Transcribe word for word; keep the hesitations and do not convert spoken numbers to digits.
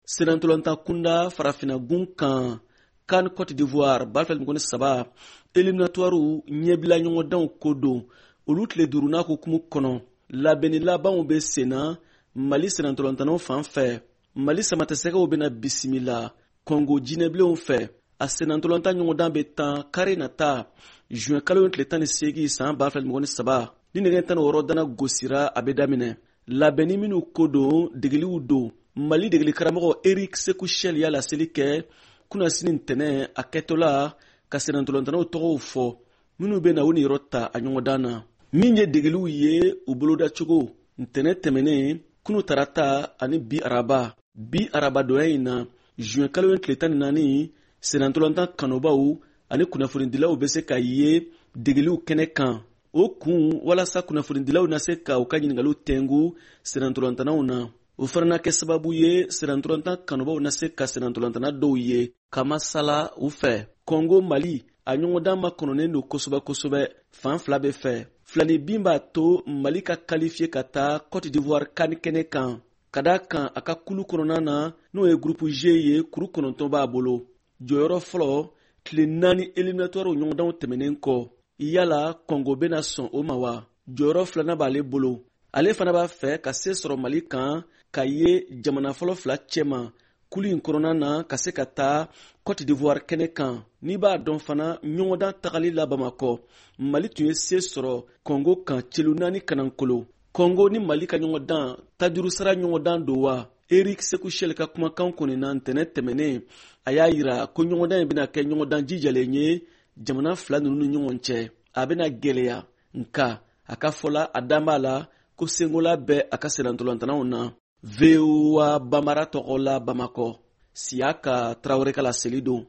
senantolanta kunda farafina gun kan kan Côte d'Ivoire balfel mugoni saba eliminatoire ɲɛbila ɲɔgɔndanw ko don olu tile duuru n'a ko kumu kɔnɔ labɛnni labanw bɛ senna Mali senantolantanaw fan fɛ Mali samatɛsɛgɛw bɛna bisimila Congo jinɛbilenw fɛ a senantolanta ɲɔgɔndan bɛ tan kari nata juin kalo tile tan ni seegin san balfel mugoni saba ni nɛgɛ tan ni wɔɔrɔ dana gosira a bɛ daminɛ labɛnni minnu ko don degeliw don Mali degeli karamɔgɔ Eric Sekuchel y'a laseli kɛ kunasini ntɛnɛ a kɛtɔla ka senantolantanaw tɔgɔw fɔ minnu bɛ na u niyɔrɔ ta a ɲɔgɔndan na min ye degeliw ye u bolodacogo ntɛnɛ tɛmɛnen kunu tarata ani bi araba bi arabadonya in na juin kalo tile tan ni naani senantolantan kanubaw ani kunnafonidilaw bɛ se ka ye degeliw kɛnɛ kan o kun walasa kunnafonidilaw na se ka u ka ɲiningaliw tɛngu senantolantanaw na o fana na kɛ sababu ye senantolantan kanubaw na se ka senantolantana dɔw ye ka masala u fɛ Congo Mali a ɲɔgɔndan ma kɔnɔnen don kosɛbɛ kosɛbɛ fan fila bɛ fɛ filani bin b'a to Mali ka qualifier ka taa Côte d'Ivoire kan kɛnɛ kan ka da kan a ka kulu kɔnɔna na n'o ye groupe G ye kuru kɔnɔntɔn b'a bolo jɔyɔrɔ fɔlɔ tile naani eliminatoire ɲɔgɔndanw tɛmɛnen kɔ yala Congo bɛna sɔn o ma wa jɔyɔrɔ filanan b'ale bolo ale fana b'a fɛ ka se sɔrɔ Mali kan ka ye jamana fɔlɔ fila cɛma kulu in kɔnɔna na ka se ka taa Côte d'Ivoire kɛnɛ kan n'i b'a dɔn fana ɲɔgɔndan tagali la Bamakɔ Mali tun ye se sɔrɔ Congo kan celu naani kanankolo Congo ni Mali ka ɲɔgɔndan tajuru sara ɲɔgɔndan don wa Eric Sekuchel ka kumakan kɔni na ntɛnɛ tɛmɛnen a y'a yira ko ɲɔgɔndan in bɛna kɛ ɲɔgɔndan jijalen ye jamana fila ninnu ni ɲɔgɔn cɛ a bɛna gɛlɛya nka a ka fɔla a dan b'a la ko sengola bɛ a ka senantolantanaw na V O A Bambara tɔgɔ la Bamakɔ Siyaka Traoré ka laseli don